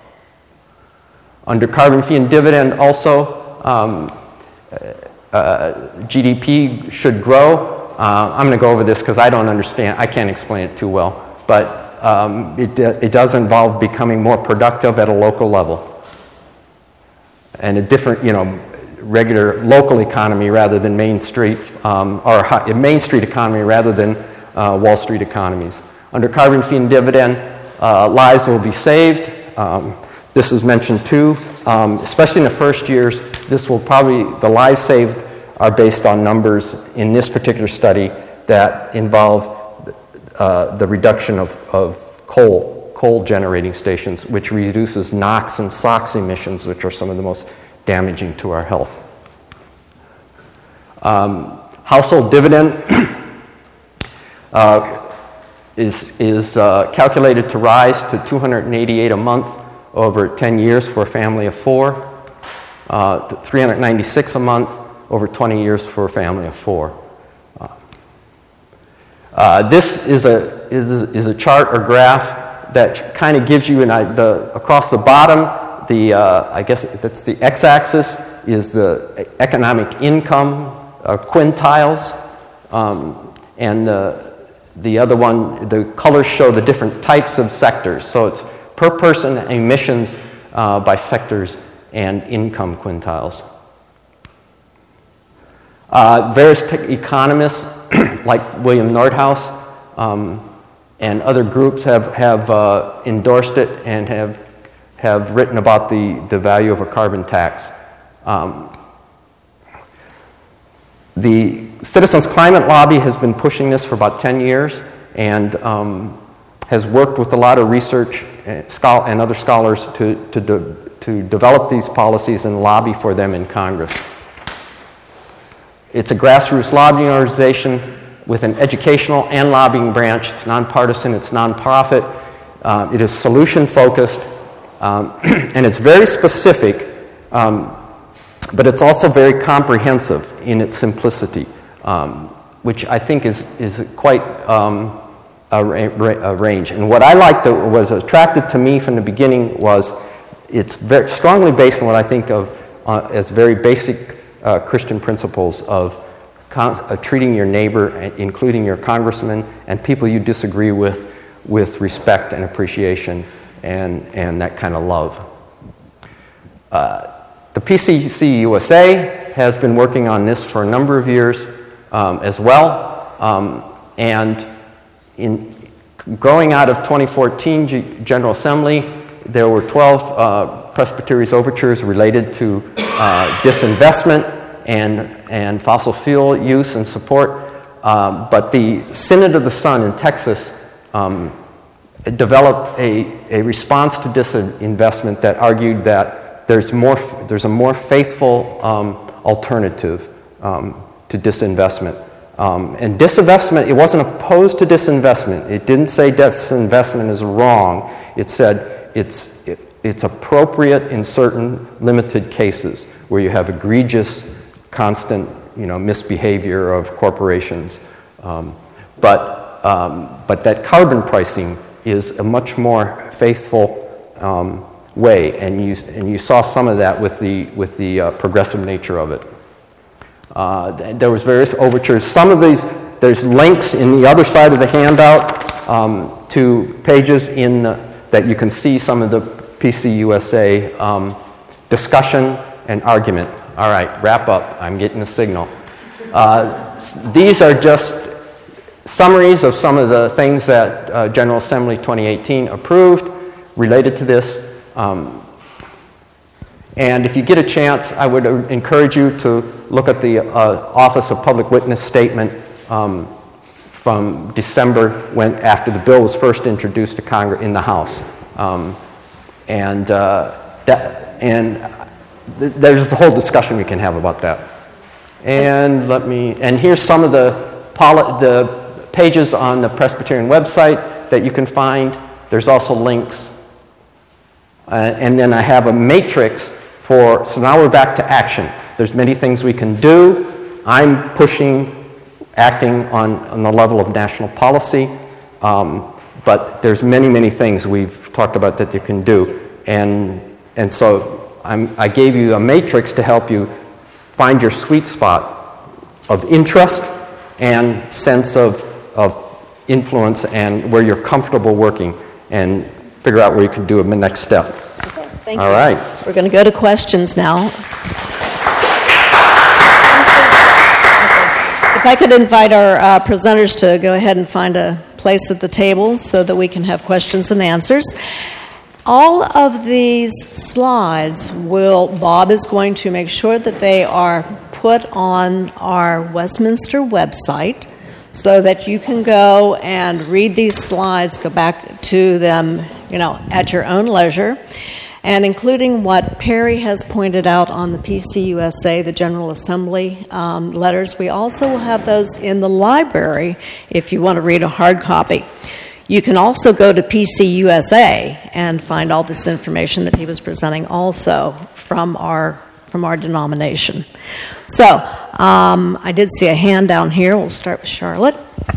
Under carbon fee and dividend also, um, uh, G D P should grow. Uh, I'm going to go over this because I don't understand, I can't explain it too well, but um, it, it does involve becoming more productive at a local level. And a different, you know, regular local economy rather than Main Street, um, or a Main Street economy rather than uh, Wall Street economies. Under carbon fee and dividend, uh, lives will be saved. Um, this was mentioned too, um, especially in the first years. This will probably, the lives saved are based on numbers in this particular study that involve uh, the reduction of, of coal, coal generating stations, which reduces NOx and SOx emissions, which are some of the most damaging to our health. Um, household dividend uh, is, is uh, calculated to rise to two hundred eighty-eight a month over ten years for a family of four, uh, to three hundred ninety-six a month over twenty years for a family of four. Uh, uh, this is a, is a is a chart or graph that kind of gives you an the across the bottom. The uh, I guess that's the x-axis is the economic income uh, quintiles, um, and uh, the other one, the colors show the different types of sectors. So it's per person emissions uh, by sectors and income quintiles. Uh, various te- economists like William Nordhaus um, and other groups have have uh, endorsed it and have. have written about the, the value of a carbon tax. Um, the Citizens Climate Lobby has been pushing this for about ten years and um, has worked with a lot of research and, schol- and other scholars to, to, de- to develop these policies and lobby for them in Congress. It's a grassroots lobbying organization with an educational and lobbying branch. It's nonpartisan, it's nonprofit, uh, it is solution-focused, Um, and it's very specific, um, but it's also very comprehensive in its simplicity, um, which I think is, is quite um, a, ra- a range. And what I liked that was attracted to me from the beginning was it's very strongly based on what I think of uh, as very basic uh, Christian principles of con- uh, treating your neighbor, including your congressman and people you disagree with, with respect and appreciation and, and that kind of love. Uh, the P C C U S A has been working on this for a number of years um, as well. Um, and in growing out of twenty fourteen G- General Assembly, there were twelve uh, Presbytery's overtures related to uh, disinvestment and, and fossil fuel use and support. Um, but the Synod of the Sun in Texas um, developed a, a response to disinvestment that argued that there's more there's a more faithful um, alternative um, to disinvestment. Um, and disinvestment, it wasn't opposed to disinvestment. It didn't say disinvestment is wrong. It said it's it, it's appropriate in certain limited cases where you have egregious, constant, you know, misbehavior of corporations. Um, but um, but that carbon pricing is a much more faithful um, way, and you and you saw some of that with the with the uh, progressive nature of it. Uh, there was various overtures. Some of these, there's links in the other side of the handout um, to pages in the, that you can see some of the P C U S A um, discussion and argument. All right, wrap up. I'm getting a signal. Uh, these are just summaries of some of the things that uh, General Assembly twenty eighteen approved related to this. Um, and if you get a chance, I would encourage you to look at the uh, Office of Public Witness statement um, from December, when after the bill was first introduced to Congress in the House, um, and uh, that, and th- there's a whole discussion we can have about that. And let me, and here's some of the poli- the pages on the Presbyterian website that you can find. There's also links, uh, and then I have a matrix for. So now we're back to action. There's many things we can do. I'm pushing, acting on, on the level of national policy, um, but there's many, many things we've talked about that you can do. And and so I'm, I gave you a matrix to help you find your sweet spot of interest and sense of, of influence and where you're comfortable working, and figure out where you can do the next step. Okay, thank All you. right. So we're going to go to questions now. If I could invite our uh, presenters to go ahead and find a place at the table so that we can have questions and answers. All of these slides will, Bob is going to make sure that they are put on our Westminster website so that you can go and read these slides, go back to them, you know, at your own leisure. And including what Perry has pointed out on the P C U S A, the General Assembly um, letters, we also will have those in the library if you want to read a hard copy. You can also go to P C U S A and find all this information that he was presenting also from our from our denomination. So um, I did see a hand down here. We'll start with Charlotte.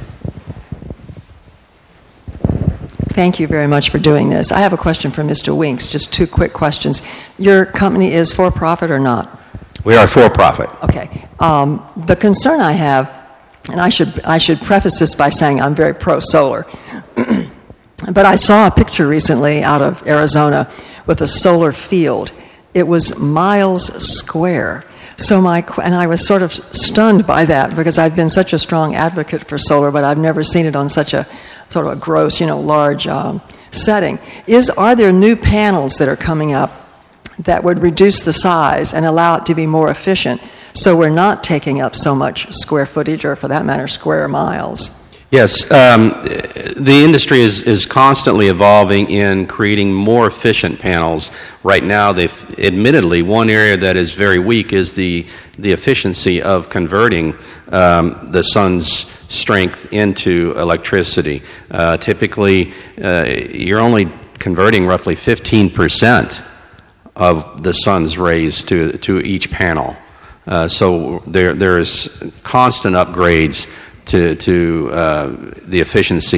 Thank you very much for doing this. I have a question for Mister Winks, just two quick questions. Your company is for-profit or not? We are for-profit. Okay. Um, the concern I have, and I should I should preface this by saying I'm very pro-solar, but I saw a picture recently out of Arizona with a solar field. It was miles square. So my and I was sort of stunned by that because I've been such a strong advocate for solar, but I've never seen it on such a sort of a gross, you know, large um, setting. Is are there new panels that are coming up that would reduce the size and allow it to be more efficient, so we're not taking up so much square footage, or for that matter, square miles? Yes, um, the industry is, is constantly evolving in creating more efficient panels. Right now, they've admittedly, one area that is very weak is the the efficiency of converting um, the sun's strength into electricity. Uh, typically, uh, you're only converting roughly fifteen percent of the sun's rays to to each panel. Uh, so there there is constant upgrades to to uh, the efficiency.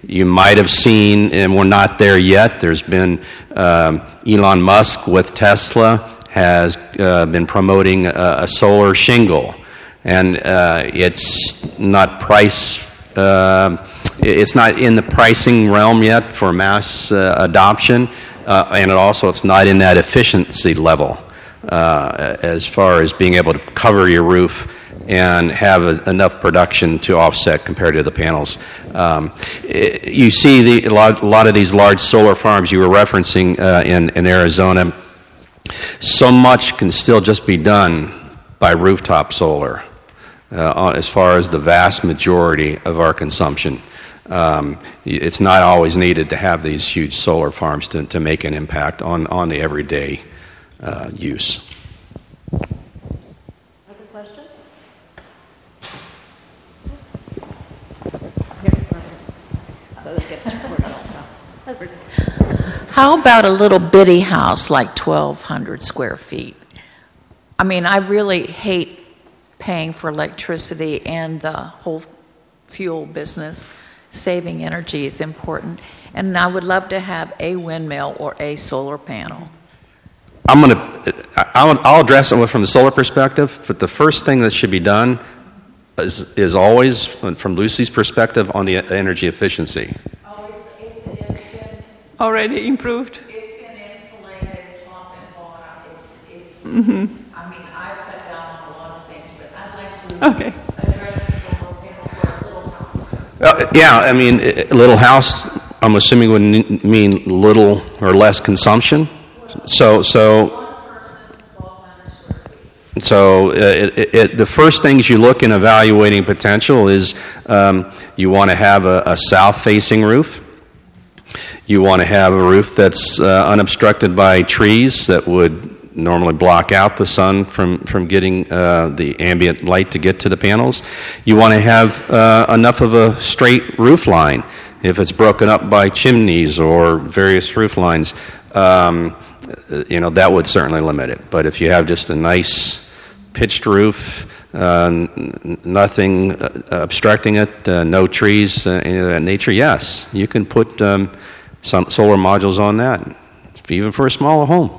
You might have seen, and we're not there yet, there's been um, Elon Musk with Tesla has uh, been promoting a, a solar shingle. And uh, it's not price, uh, it's not in the pricing realm yet for mass uh, adoption, uh, and it also it's not in that efficiency level uh, as far as being able to cover your roof and have a, enough production to offset compared to the panels. Um, it, you see the, a, lot, a lot of these large solar farms you were referencing uh, in, in Arizona. So much can still just be done by rooftop solar uh, as far as the vast majority of our consumption. Um, it's not always needed to have these huge solar farms to, to make an impact on, on the everyday uh, use. Other questions? So this gets recorded also. How about a little bitty house like twelve hundred square feet? I mean, I really hate paying for electricity and the whole fuel business. Saving energy is important. And I would love to have a windmill or a solar panel. I'm going to, I'll, I'll address it from the solar perspective, but the first thing that should be done is, is always, from Lucy's perspective, on the energy efficiency. Oh, it's, it's, it's been already improved. It's been insulated, top and bottom. It's, it's. Mm-hmm. I mean, I've cut down on a lot of things, but I'd like to Okay. address the solar panel for a little house. Uh, yeah, I mean, a little house, I'm assuming would mean little or less consumption. So, so. So uh, it, it, the first things you look in evaluating potential is um, you want to have a, a south-facing roof. You want to have a roof that's uh, unobstructed by trees that would normally block out the sun from, from getting uh, the ambient light to get to the panels. You want to have uh, enough of a straight roof line. If it's broken up by chimneys or various roof lines, um, you know, that would certainly limit it. But if you have just a nice pitched roof, uh, n- nothing uh, obstructing it, uh, no trees, uh, any of that nature, yes, you can put um, some solar modules on that, even for a smaller home.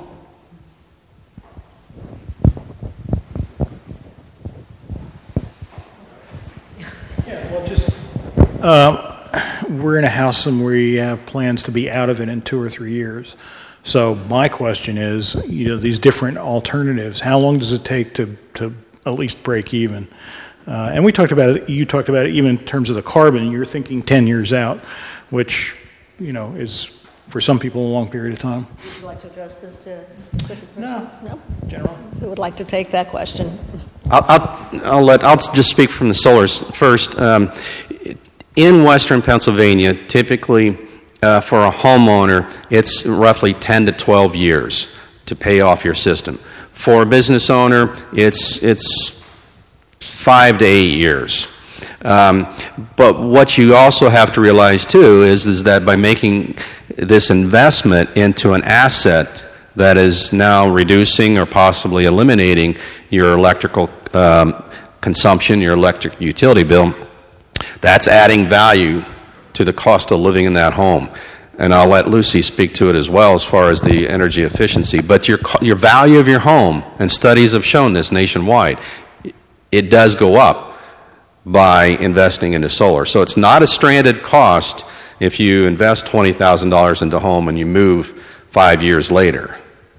Yeah, well, just uh, we're in a house and we have plans to be out of it in two or three years. So my question is, you know, these different alternatives, how long does it take to, to at least break even? Uh, and we talked about it, you talked about it even in terms of the carbon, you're thinking ten years out, which, you know, is for some people a long period of time. Would you like to address this to a specific person? No. No? General. Who would like to take that question? I'll, I'll, I'll let I'll just speak from the solars first. Um, in Western Pennsylvania, typically uh, for a homeowner, it's roughly ten to twelve years to pay off your system. For a business owner, it's it's five to eight years. Um, but what you also have to realize too is is that by making this investment into an asset that is now reducing or possibly eliminating your electrical um, consumption, your electric utility bill, that's adding value to the cost of living in that home. And I'll let Lucy speak to it as well as far as the energy efficiency. But your your value of your home, and studies have shown this nationwide, it does go up by investing into solar. So it's not a stranded cost if you invest twenty thousand dollars into a home and you move five years later.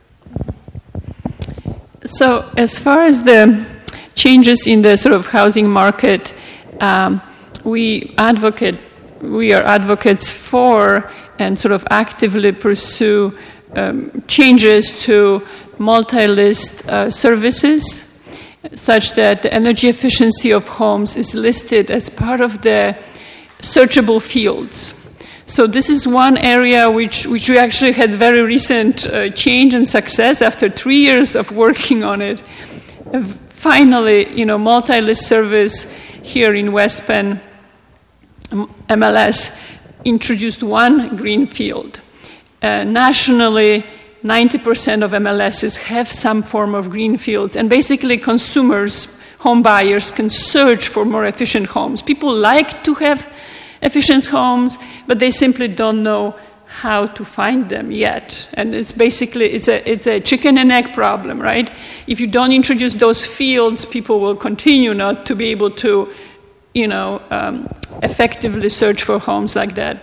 So as far as the changes in the sort of housing market, um, we advocate, we are advocates for and sort of actively pursue um, changes to multi-list uh, services such that the energy efficiency of homes is listed as part of the searchable fields. So this is one area which, which we actually had very recent uh, change and success after three years of working on it. Uh, finally, you know, multi-list service here in West Penn, M L S, introduced one green field. Uh, nationally, ninety percent of M L Ss have some form of green fields, and basically consumers, home buyers, can search for more efficient homes. People like to have efficient homes, but they simply don't know how to find them yet. And it's basically, it's a, it's a chicken and egg problem, right? If you don't introduce those fields, people will continue not to be able to, you know, um, effectively search for homes like that.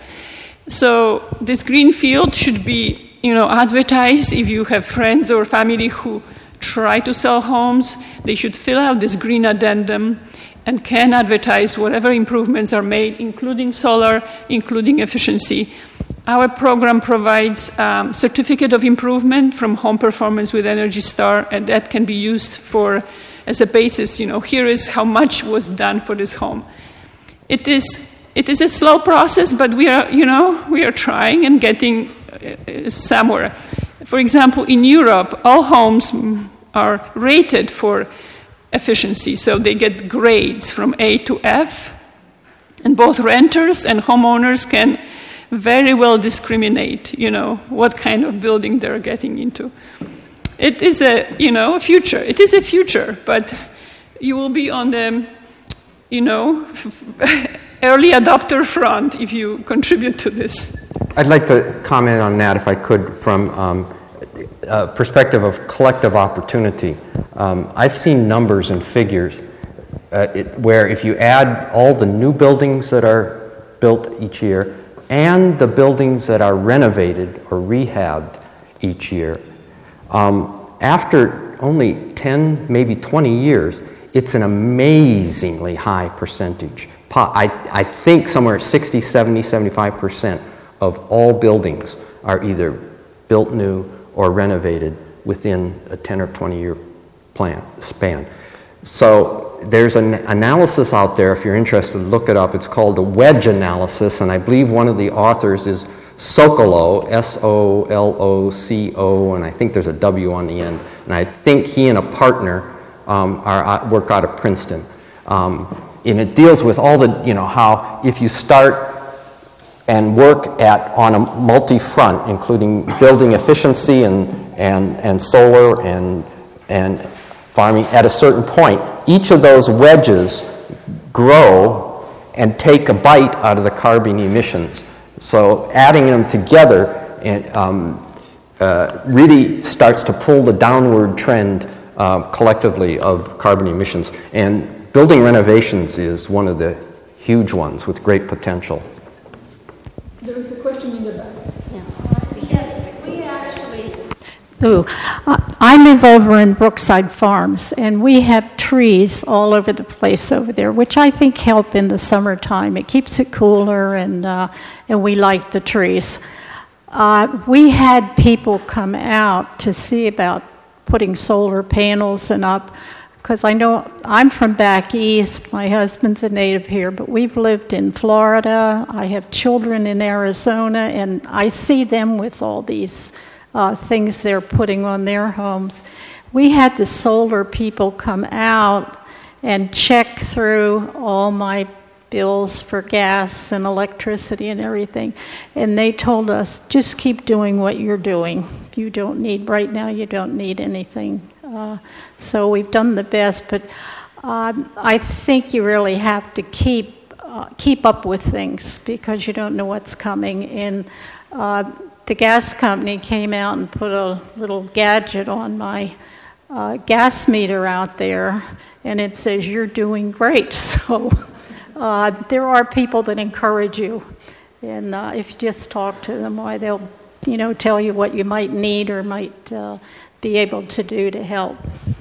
So this green field should be, you know, advertised. If you have friends or family who try to sell homes, they should fill out this green addendum and can advertise whatever improvements are made, including solar, including efficiency. Our program provides um, certificate of improvement from Home Performance with Energy Star, and that can be used for as a basis. You know, here is how much was done for this home. It is it is a slow process, but we are you know we are trying and getting uh, somewhere. For example, in Europe, all homes are rated for efficiency, so they get grades from A to F, and both renters and homeowners can very well discriminate, you know, what kind of building they're getting into. It is a, you know, a future. It is a future, but you will be on the, you know, early adopter front if you contribute to this. I'd like to comment on that, if I could, from um, a perspective of collective opportunity. Um, I've seen numbers and figures uh, it, where if you add all the new buildings that are built each year and the buildings that are renovated or rehabbed each year, um, after only ten, maybe twenty years, it's an amazingly high percentage. I, I think somewhere sixty, seventy, seventy-five percent of all buildings are either built new or renovated within a ten or twenty year plan, span. So there's an analysis out there, if you're interested, look it up. It's called a wedge analysis, and I believe one of the authors is Socolow, S O L O C O, and I think there's a W on the end. And I think he and a partner um, are work out of Princeton. Um, and it deals with all the, you know, how if you start and work at on a multi-front, including building efficiency and and and solar and and farming, at a certain point, each of those wedges grow and take a bite out of the carbon emissions. So adding them together and um, uh, really starts to pull the downward trend uh, collectively of carbon emissions. And building renovations is one of the huge ones with great potential. There is a question in the back. Yes, we actually do. Uh, I live over in Brookside Farms, and we have trees all over the place over there, which I think help in the summertime. It keeps it cooler, and uh, and we like the trees. Uh, we had people come out to see about putting solar panels and up, because I know I'm from back east. My husband's a native here, but we've lived in Florida. I have children in Arizona, and I see them with all these uh, things they're putting on their homes. We had the solar people come out and check through all my bills for gas and electricity and everything, and they told us, just keep doing what you're doing. You don't need, right now you don't need anything. Uh, so we've done the best, but um, I think you really have to keep uh, keep up with things, because you don't know what's coming. And uh, the gas company came out and put a little gadget on my uh, gas meter out there, and it says, you're doing great. So uh, there are people that encourage you, and uh, if you just talk to them, why they'll you know tell you what you might need or might uh, be able to do to help.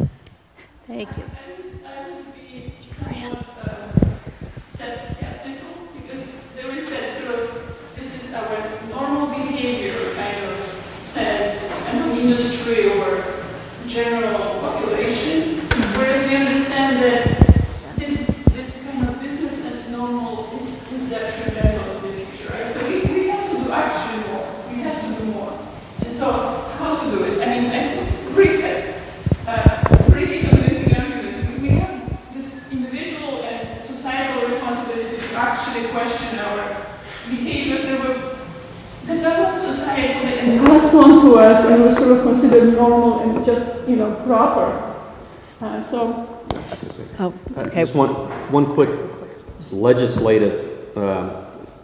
Thank you. I would be somewhat uh, skeptical, because there is that sort of, this is our normal behavior kind of sense among industry or general population, whereas we understand that this this kind of business that's normal is, is detrimental in the future, right? So we, we have to do actually more. We have to do more. And so how to do it? I mean, I Pretty, uh, pretty convincing arguments. We, we have this individual and societal responsibility to actually question our behaviors that were developed societally and passed on to us and were sort of considered normal and just, you know, proper. Uh, so, oh, Uh, okay. Just one, one quick legislative uh,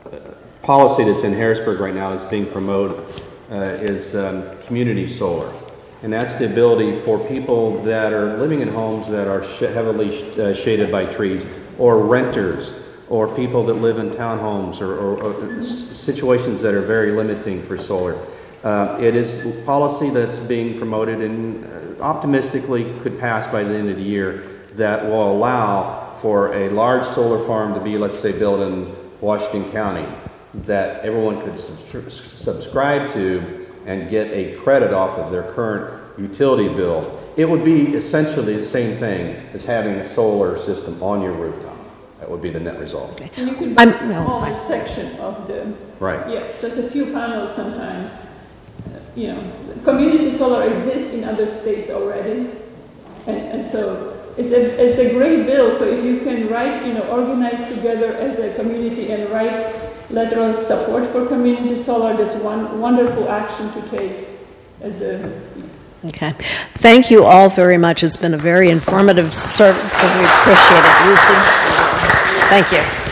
policy that's in Harrisburg right now that's being promoted uh, is um, community solar. And that's the ability for people that are living in homes that are sh- heavily sh- uh, shaded by trees, or renters, or people that live in townhomes, or, or, or situations that are very limiting for solar. Uh, it is policy that's being promoted and uh, optimistically could pass by the end of the year that will allow for a large solar farm to be, let's say, built in Washington County that everyone could sub- subscribe to and get a credit off of their current utility bill. It would be essentially the same thing as having a solar system on your rooftop. That would be the net result. And you can I'm- do a no, smaller sorry. section of the, Right. yeah, just a few panels sometimes. Uh, You know, community solar exists in other states already. And, and so it's a, it's a great bill. So if you can write, you know, organize together as a community and write letter of support for community solar, that's one wonderful action to take as a. Okay. Thank you all very much. It's been a very informative service, so we appreciate it, Lucy. Thank you.